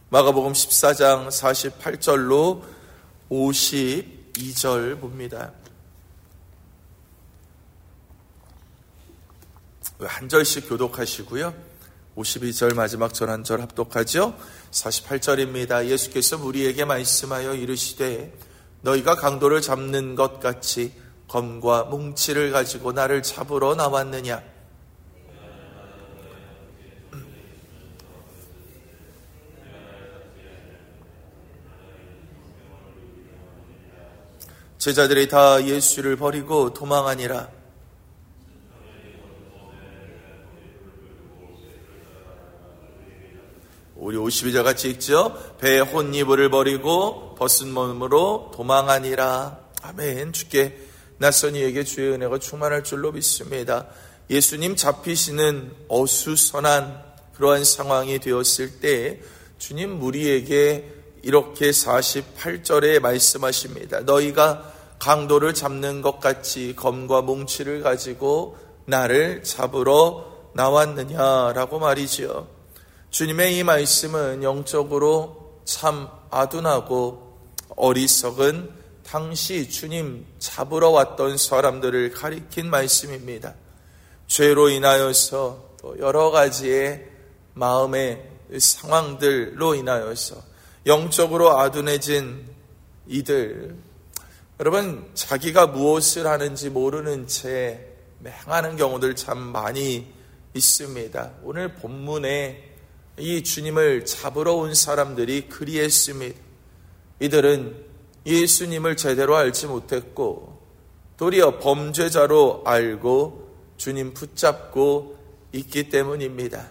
마가복음 14장 48절로 52절 봅니다. 한 절씩 교독하시고요. 52절 마지막 절 한 절 합독하죠. 48절입니다. 예수께서 무리에게 말씀하여 이르시되 너희가 강도를 잡는 것 같이 검과 뭉치를 가지고 나를 잡으러 나왔느냐? 제자들이 다 예수를 버리고 도망하니라. 우리 52절 같이 읽죠. 배에 혼이불을 버리고 벗은 몸으로 도망하니라. 아멘. 주께 낯선 이에게 주의 은혜가 충만할 줄로 믿습니다. 예수님 잡히시는 어수선한 그러한 상황이 되었을 때 주님 무리에게 이렇게 48절에 말씀하십니다. 너희가 강도를 잡는 것 같이 검과 뭉치를 가지고 나를 잡으러 나왔느냐라고 말이지요. 주님의 이 말씀은 영적으로 참 아둔하고 어리석은 당시 주님 잡으러 왔던 사람들을 가리킨 말씀입니다. 죄로 인하여서 또 여러 가지의 마음의 상황들로 인하여서 영적으로 아둔해진 이들, 여러분 자기가 무엇을 하는지 모르는 채 맹하는 경우들 참 많이 있습니다. 오늘 본문에 이 주님을 잡으러 온 사람들이 그리했습니다. 이들은 예수님을 제대로 알지 못했고 도리어 범죄자로 알고 주님 붙잡고 있기 때문입니다.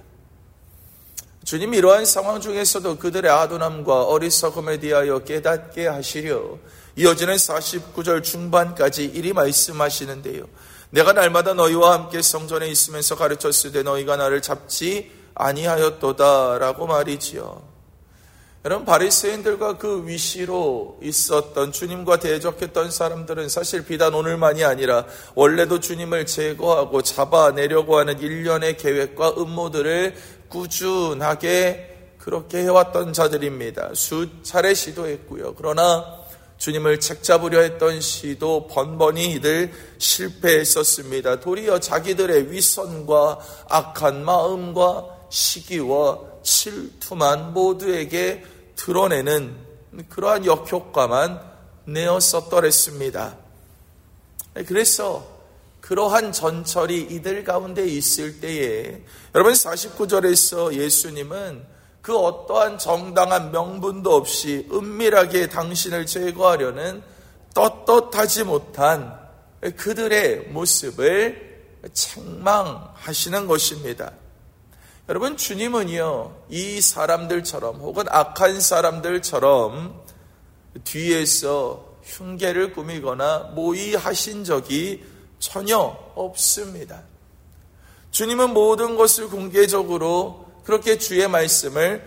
주님이 이러한 상황 중에서도 그들의 아둔함과 어리석음에 대하여 깨닫게 하시려 이어지는 49절 중반까지 이리 말씀하시는데요. 내가 날마다 너희와 함께 성전에 있으면서 가르쳤으되 너희가 나를 잡지 아니하였도다 라고 말이지요. 여러분 바리새인들과 그 위시로 있었던 주님과 대적했던 사람들은 사실 비단 오늘만이 아니라 원래도 주님을 제거하고 잡아내려고 하는 일련의 계획과 음모들을 꾸준하게 그렇게 해왔던 자들입니다. 수차례 시도했고요. 그러나 주님을 책잡으려 했던 시도 번번이 이들 실패했었습니다. 도리어 자기들의 위선과 악한 마음과 시기와 질투만 모두에게 드러내는 그러한 역효과만 내었었더랬습니다. 그래서 그러한 전철이 이들 가운데 있을 때에 여러분 49절에서 예수님은 그 어떠한 정당한 명분도 없이 은밀하게 당신을 제거하려는 떳떳하지 못한 그들의 모습을 책망하시는 것입니다. 여러분 주님은요 이 사람들처럼 혹은 악한 사람들처럼 뒤에서 흉계를 꾸미거나 모의하신 적이 전혀 없습니다. 주님은 모든 것을 공개적으로 그렇게 주의 말씀을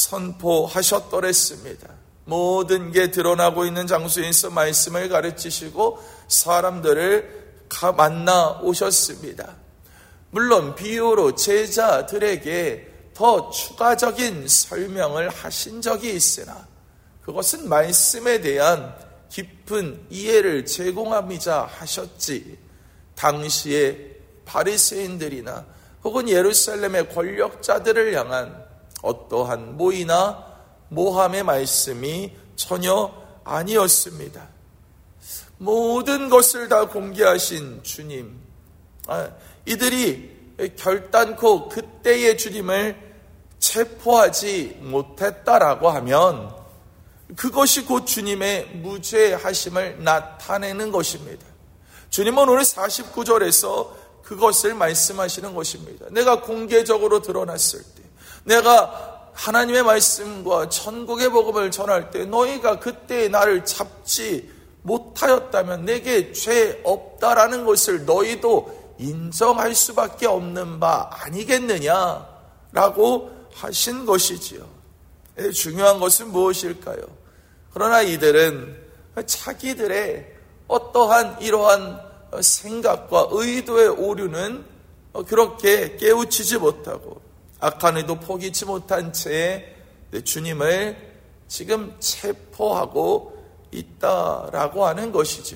선포하셨더랬습니다. 모든 게 드러나고 있는 장소에서 말씀을 가르치시고 사람들을 만나 오셨습니다. 물론 비유로 제자들에게 더 추가적인 설명을 하신 적이 있으나 그것은 말씀에 대한 깊은 이해를 제공하고자 하셨지 당시에 바리새인들이나 혹은 예루살렘의 권력자들을 향한 어떠한 모의나 모함의 말씀이 전혀 아니었습니다. 모든 것을 다 공개하신 주님, 이들이 결단코 그때의 주님을 체포하지 못했다라고 하면 그것이 곧 주님의 무죄하심을 나타내는 것입니다. 주님은 오늘 49절에서 그것을 말씀하시는 것입니다. 내가 공개적으로 드러났을 때, 내가 하나님의 말씀과 천국의 복음을 전할 때 너희가 그때 나를 잡지 못하였다면 내게 죄 없다라는 것을 너희도 인정할 수밖에 없는 바 아니겠느냐라고 하신 것이지요. 중요한 것은 무엇일까요? 그러나 이들은 자기들의 어떠한 이러한 생각과 의도의 오류는 그렇게 깨우치지 못하고 악한 의도 포기치 못한 채 주님을 지금 체포하고 있다라고 하는 것이죠.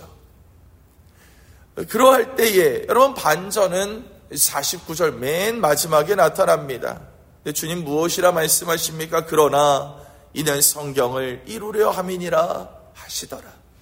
그러할 때에 여러분 반전은 49절 맨 마지막에 나타납니다. 주님 무엇이라 말씀하십니까? 그러나 이는 성경을 이루려 함이니라 하시더라.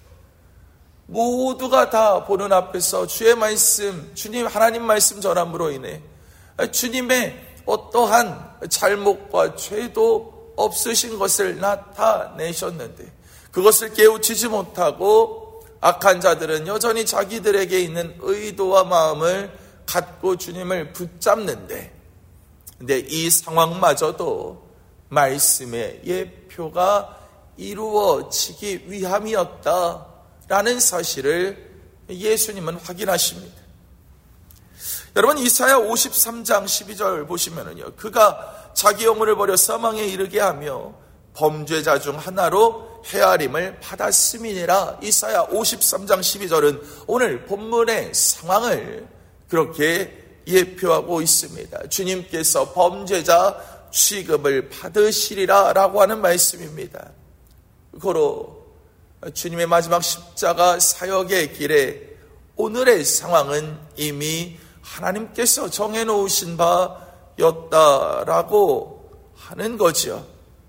모두가 다 보는 앞에서 주의 말씀, 주님 하나님 말씀 전함으로 인해 주님의 어떠한 잘못과 죄도 없으신 것을 나타내셨는데 그것을 깨우치지 못하고 악한 자들은 여전히 자기들에게 있는 의도와 마음을 갖고 주님을 붙잡는데, 근데 이 상황마저도 말씀의 예표가 이루어지기 위함이었다라는 사실을 예수님은 확인하십니다. 여러분 이사야 53장 12절 보시면은요, 그가 자기 영혼을 버려 사망에 이르게 하며 범죄자 중 하나로 헤아림을 받았음이니라. 이사야 53장 12절은 오늘 본문의 상황을 그렇게 예표하고 있습니다. 주님께서 범죄자 취급을 받으시리라 라고 하는 말씀입니다. 고로 주님의 마지막 십자가 사역의 길에 오늘의 상황은 이미 하나님께서 정해놓으신 바였다라고 하는 거죠.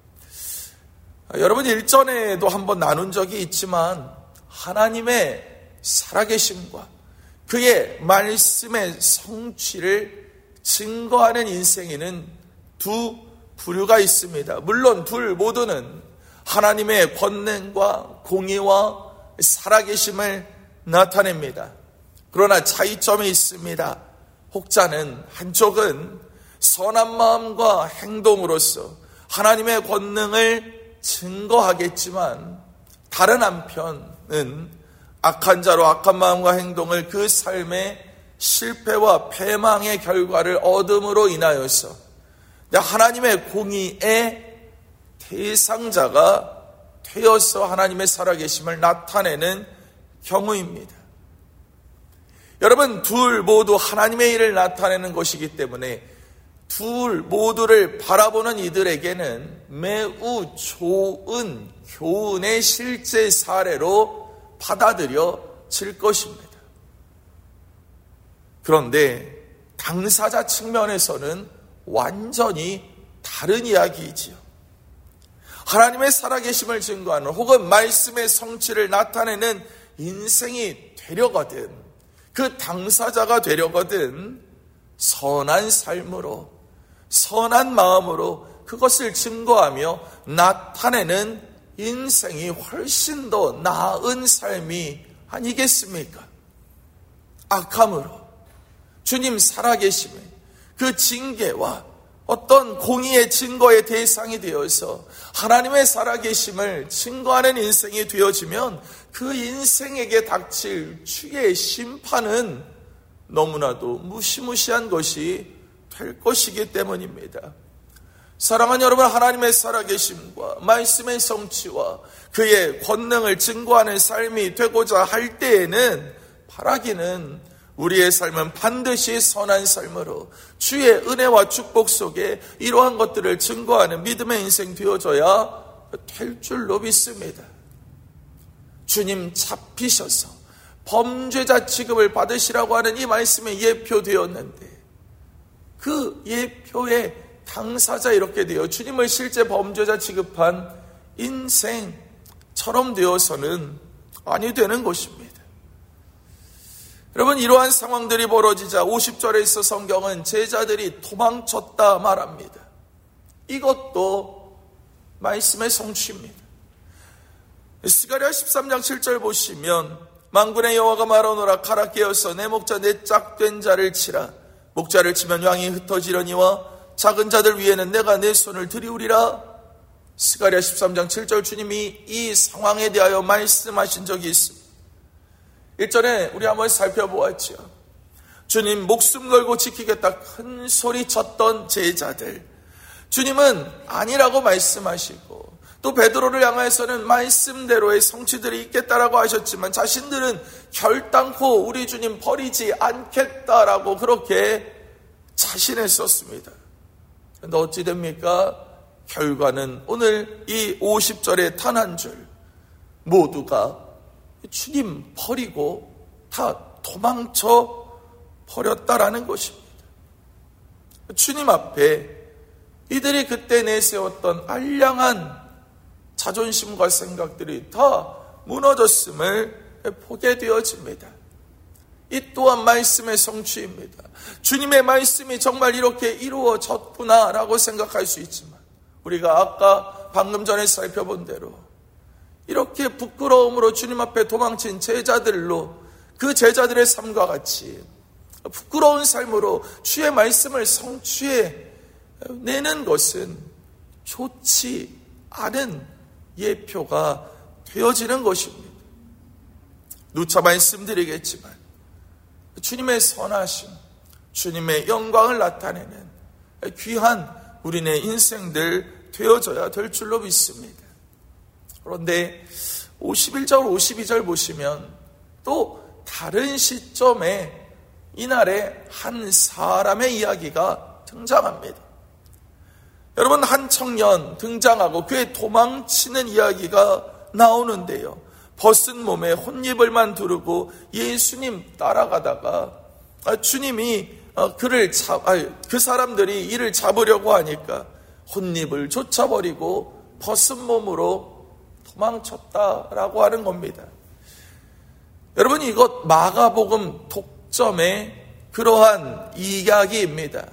여러분 일전에도 한번 나눈 적이 있지만 하나님의 살아계심과 그의 말씀의 성취를 증거하는 인생에는 두 부류가 있습니다. 물론 둘 모두는 하나님의 권능과 공의와 살아계심을 나타냅니다. 그러나 차이점이 있습니다. 혹자는 한쪽은 선한 마음과 행동으로서 하나님의 권능을 증거하겠지만 다른 한편은 악한 자로 악한 마음과 행동을 그 삶의 실패와 패망의 결과를 얻음으로 인하여서 하나님의 공의의 대상자가 되어서 하나님의 살아계심을 나타내는 경우입니다. 여러분 둘 모두 하나님의 일을 나타내는 것이기 때문에 둘 모두를 바라보는 이들에게는 매우 좋은 교훈의 실제 사례로 받아들여질 것입니다. 그런데 당사자 측면에서는 완전히 다른 이야기이지요. 하나님의 살아계심을 증거하는 혹은 말씀의 성취를 나타내는 인생이 되려거든, 그 당사자가 되려거든 선한 삶으로 선한 마음으로 그것을 증거하며 나타내는 인생이 훨씬 더 나은 삶이 아니겠습니까? 악함으로 주님 살아계심에 그 징계와 어떤 공의의 증거의 대상이 되어서 하나님의 살아계심을 증거하는 인생이 되어지면 그 인생에게 닥칠 주의 심판은 너무나도 무시무시한 것이 될 것이기 때문입니다. 사랑하는 여러분, 하나님의 살아계심과 말씀의 성취와 그의 권능을 증거하는 삶이 되고자 할 때에는 바라기는 우리의 삶은 반드시 선한 삶으로 주의 은혜와 축복 속에 이러한 것들을 증거하는 믿음의 인생 되어져야 될 줄로 믿습니다. 주님 잡히셔서 범죄자 취급을 받으시라고 하는 이 말씀에 예표되었는데 그 예표의 당사자 이렇게 되어 주님을 실제 범죄자 취급한 인생처럼 되어서는 아니 되는 것입니다. 여러분 이러한 상황들이 벌어지자 50절에 있어 성경은 제자들이 도망쳤다 말합니다. 이것도 말씀의 성취입니다. 스가랴 13장 7절 보시면 만군의 여호와가 말하노라 가라 깨어서 내 목자 내 짝된 자를 치라. 목자를 치면 양이 흩어지려니와 작은 자들 위에는 내가 내 손을 들이우리라. 스가랴 13장 7절 주님이 이 상황에 대하여 말씀하신 적이 있습니다. 일전에 우리 한번 살펴보았죠. 주님 목숨 걸고 지키겠다 큰 소리 쳤던 제자들, 주님은 아니라고 말씀하시고 또 베드로를 향해서는 말씀대로의 성취들이 있겠다라고 하셨지만 자신들은 결단코 우리 주님 버리지 않겠다라고 그렇게 자신했었습니다. 그런데 어찌 됩니까? 결과는 오늘 이 50절의 단 한 줄, 모두가 주님 버리고 다 도망쳐 버렸다라는 것입니다. 주님 앞에 이들이 그때 내세웠던 알량한 자존심과 생각들이 다 무너졌음을 보게 되어집니다. 이 또한 말씀의 성취입니다. 주님의 말씀이 정말 이렇게 이루어졌구나라고 생각할 수 있지만, 우리가 아까 방금 전에 살펴본 대로 이렇게 부끄러움으로 주님 앞에 도망친 제자들로, 그 제자들의 삶과 같이 부끄러운 삶으로 주의 말씀을 성취해내는 것은 좋지 않은 예표가 되어지는 것입니다. 누차 말씀드리겠지만 주님의 선하심, 주님의 영광을 나타내는 귀한 우리네 인생들 되어져야 될 줄로 믿습니다. 그런데 51절, 52절 보시면 또 다른 시점에 이날에 한 사람의 이야기가 등장합니다. 여러분, 한 청년 등장하고 그의 도망치는 이야기가 나오는데요. 벗은 몸에 혼입을만 두르고 예수님 따라가다가 주님이 그 사람들이 이를 잡으려고 하니까 혼입을 쫓아버리고 벗은 몸으로 도망쳤다라고 하는 겁니다. 여러분, 이것 마가복음 독점의 그러한 이야기입니다.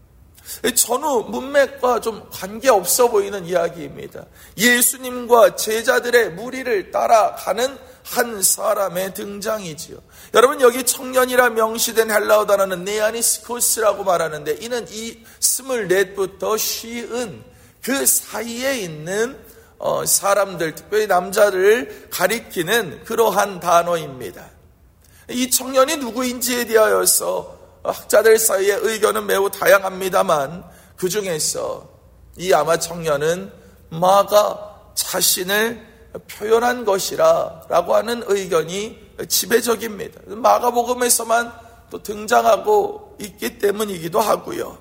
전후 문맥과 좀 관계없어 보이는 이야기입니다. 예수님과 제자들의 무리를 따라가는 한 사람의 등장이지요. 여러분, 여기 청년이라 명시된 헬라어 단어는 네아니스코스라고 말하는데, 이는 이 24부터 50 그 사이에 있는 사람들, 특별히 남자를 가리키는 그러한 단어입니다. 이 청년이 누구인지에 대하여서 학자들 사이의 의견은 매우 다양합니다만, 그 중에서 이 아마 청년은 마가 자신을 표현한 것이라고 하는 의견이 지배적입니다. 마가복음에서만 또 등장하고 있기 때문이기도 하고요.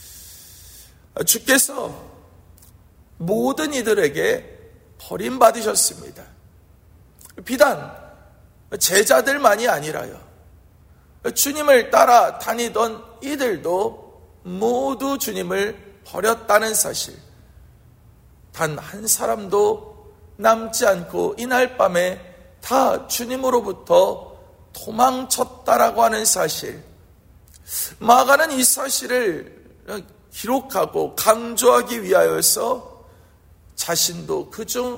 주께서 모든 이들에게 버림받으셨습니다. 비단 제자들만이 아니라요, 주님을 따라다니던 이들도 모두 주님을 버렸다는 사실, 단 한 사람도 남지 않고 이날 밤에 다 주님으로부터 도망쳤다라고 하는 사실, 마가는 이 사실을 기록하고 강조하기 위하여서 자신도 그중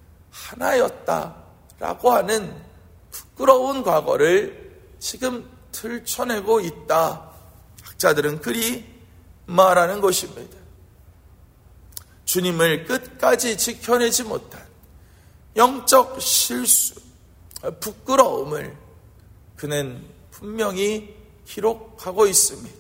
하나였다라고 하는 부끄러운 과거를 지금 들춰내고 있다. 학자들은 그리 말하는 것입니다. 주님을 끝까지 지켜내지 못한 영적 실수, 부끄러움을 그는 분명히 기록하고 있습니다.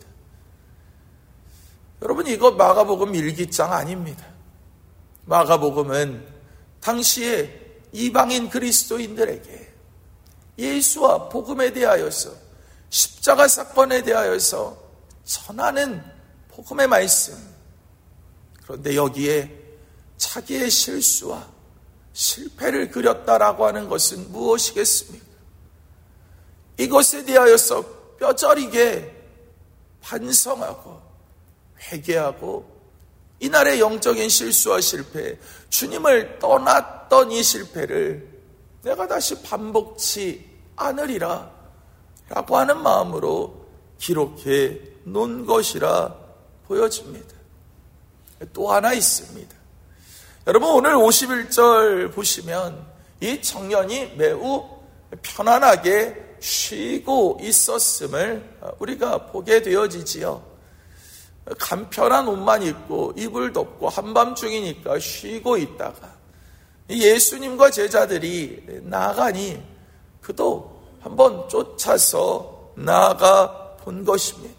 여러분, 이거 마가복음 일기장 아닙니다. 마가복음은 당시에 이방인 그리스도인들에게 예수와 복음에 대하여서, 십자가 사건에 대하여서 전하는 복음의 말씀. 그런데 여기에 자기의 실수와 실패를 그렸다라고 하는 것은 무엇이겠습니까? 이것에 대하여서 뼈저리게 반성하고 회개하고, 이날의 영적인 실수와 실패, 주님을 떠났던 이 실패를 내가 다시 반복치 않으리라 라고 하는 마음으로 기록해 놓은 것이라 보여집니다. 또 하나 있습니다. 여러분, 오늘 51절 보시면 이 청년이 매우 편안하게 쉬고 있었음을 우리가 보게 되어지지요. 간편한 옷만 입고 이불 덮고 한밤중이니까 쉬고 있다가 예수님과 제자들이 나가니 그도 한번 쫓아서 나가 본 것입니다.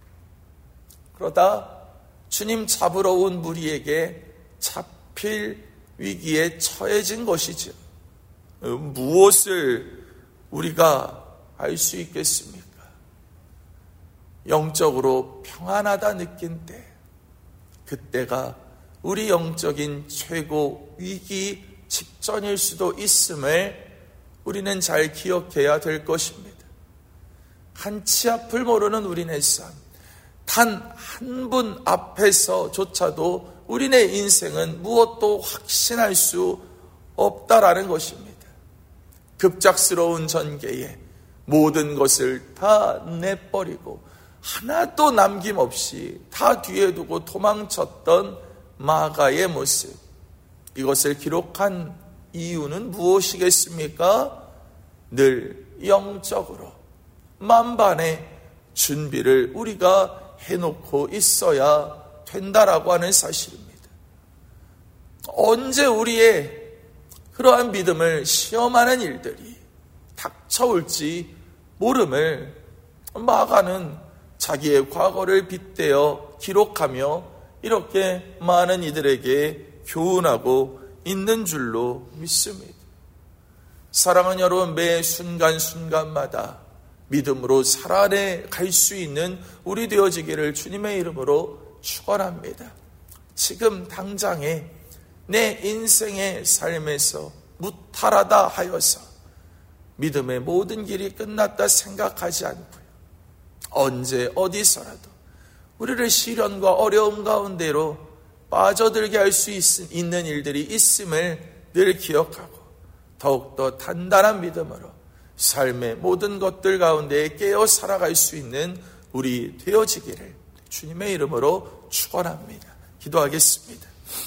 그러다 주님 잡으러 온 무리에게 잡힐 위기에 처해진 것이죠. 무엇을 우리가 알 수 있겠습니까? 영적으로 평안하다 느낀 때, 그때가 우리 영적인 최고 위기 직전일 수도 있음을 우리는 잘 기억해야 될 것입니다. 한치 앞을 모르는 우리네 삶, 단 한 분 앞에서조차도 우리네 인생은 무엇도 확신할 수 없다라는 것입니다. 급작스러운 전개에 모든 것을 다 내버리고 하나도 남김없이 다 뒤에 두고 도망쳤던 마가의 모습, 이것을 기록한 이유는 무엇이겠습니까? 늘 영적으로 만반의 준비를 우리가 해놓고 있어야 된다라고 하는 사실입니다. 언제 우리의 그러한 믿음을 시험하는 일들이 닥쳐올지 모름을 마가는 자기의 과거를 빗대어 기록하며 이렇게 많은 이들에게 교훈하고 있는 줄로 믿습니다. 사랑하는 여러분, 매 순간순간마다 믿음으로 살아내 갈 수 있는 우리 되어지기를 주님의 이름으로 축원합니다. 지금 당장에 내 인생의 삶에서 무탈하다 하여서 믿음의 모든 길이 끝났다 생각하지 않고요, 언제 어디서라도 우리를 시련과 어려움 가운데로 빠져들게 할 수 있는 일들이 있음을 늘 기억하고 더욱더 단단한 믿음으로 삶의 모든 것들 가운데 깨어 살아갈 수 있는 우리 되어지기를 주님의 이름으로 축원합니다. 기도하겠습니다.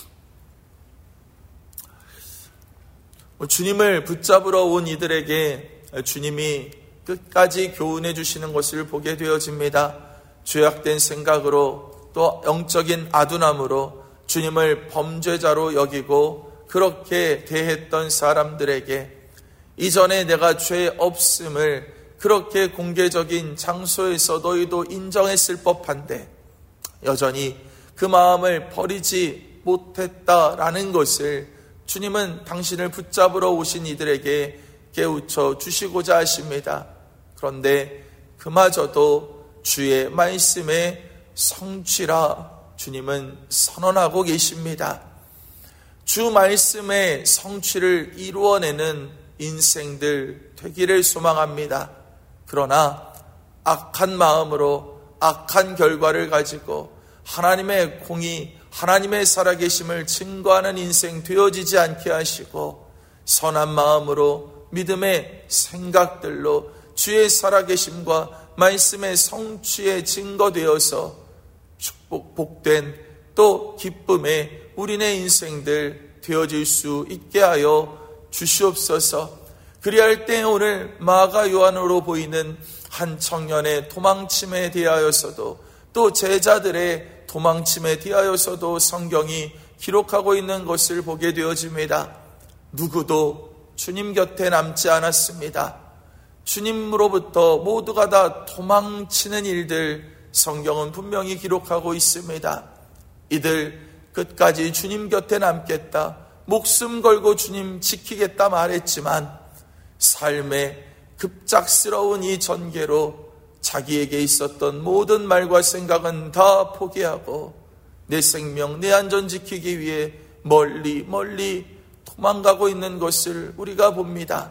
주님을 붙잡으러 온 이들에게 주님이 끝까지 교훈해 주시는 것을 보게 되어집니다. 죄악된 생각으로 또 영적인 아둔함으로 주님을 범죄자로 여기고 그렇게 대했던 사람들에게 이전에 내가 죄 없음을 그렇게 공개적인 장소에서 너희도 인정했을 법한데 여전히 그 마음을 버리지 못했다라는 것을 주님은 당신을 붙잡으러 오신 이들에게 깨우쳐 주시고자 하십니다. 그런데 그마저도 주의 말씀의 성취라 주님은 선언하고 계십니다. 주 말씀의 성취를 이루어내는 인생들 되기를 소망합니다. 그러나 악한 마음으로 악한 결과를 가지고 하나님의 공의, 하나님의 살아계심을 증거하는 인생 되어지지 않게 하시고 선한 마음으로 믿음의 생각들로 주의 살아계심과 말씀의 성취에 증거되어서 축복, 복된 또 기쁨의 우리네 인생들 되어질 수 있게 하여 주시옵소서. 그리할 때 오늘 마가 요한으로 보이는 한 청년의 도망침에 대하여서도 또 제자들의 도망침에 대하여서도 성경이 기록하고 있는 것을 보게 되어집니다. 누구도 주님 곁에 남지 않았습니다. 주님으로부터 모두가 다 도망치는 일들 성경은 분명히 기록하고 있습니다. 이들 끝까지 주님 곁에 남겠다, 목숨 걸고 주님 지키겠다 말했지만 삶의 급작스러운 이 전개로 자기에게 있었던 모든 말과 생각은 다 포기하고 내 생명, 내 안전 지키기 위해 멀리 도망가고 있는 것을 우리가 봅니다.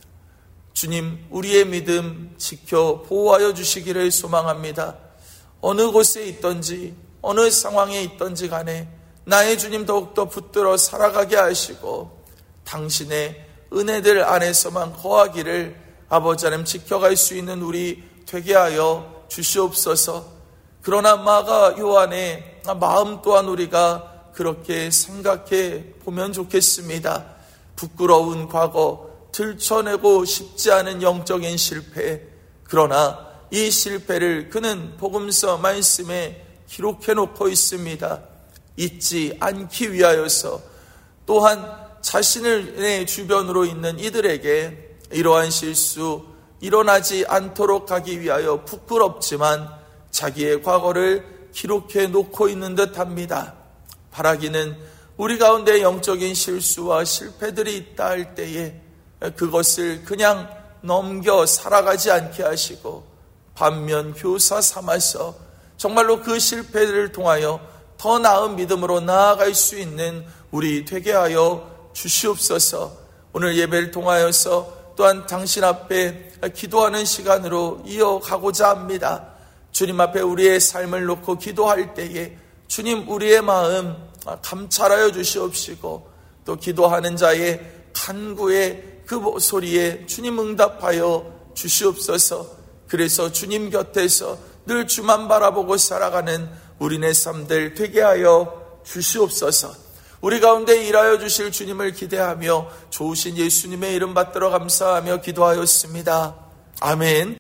주님, 우리의 믿음 지켜 보호하여 주시기를 소망합니다. 어느 곳에 있든지 어느 상황에 있든지 간에 나의 주님 더욱더 붙들어 살아가게 하시고 당신의 은혜들 안에서만 거하기를 아버지 하나님 지켜갈 수 있는 우리 되게 하여 주시옵소서. 그러나 마가 요한의 마음 또한 우리가 그렇게 생각해 보면 좋겠습니다. 부끄러운 과거, 들춰내고 싶지 않은 영적인 실패, 그러나 이 실패를 그는 복음서 말씀에 기록해 놓고 있습니다. 잊지 않기 위하여서 또한 자신의 주변으로 있는 이들에게 이러한 실수 일어나지 않도록 하기 위하여 부끄럽지만 자기의 과거를 기록해 놓고 있는 듯 합니다. 바라기는 우리 가운데 영적인 실수와 실패들이 있다 할 때에 그것을 그냥 넘겨 살아가지 않게 하시고 반면 교사 삼아서 정말로 그 실패를 통하여 더 나은 믿음으로 나아갈 수 있는 우리 되게 하여 주시옵소서. 오늘 예배를 통하여서 또한 당신 앞에 기도하는 시간으로 이어가고자 합니다. 주님 앞에 우리의 삶을 놓고 기도할 때에 주님 우리의 마음 감찰하여 주시옵시고 또 기도하는 자의 간구의 그 소리에 주님 응답하여 주시옵소서. 그래서 주님 곁에서 늘 주만 바라보고 살아가는 우리네 삶들 되게 하여 주시옵소서. 우리 가운데 일하여 주실 주님을 기대하며 좋으신 예수님의 이름 받들어 감사하며 기도하였습니다. 아멘.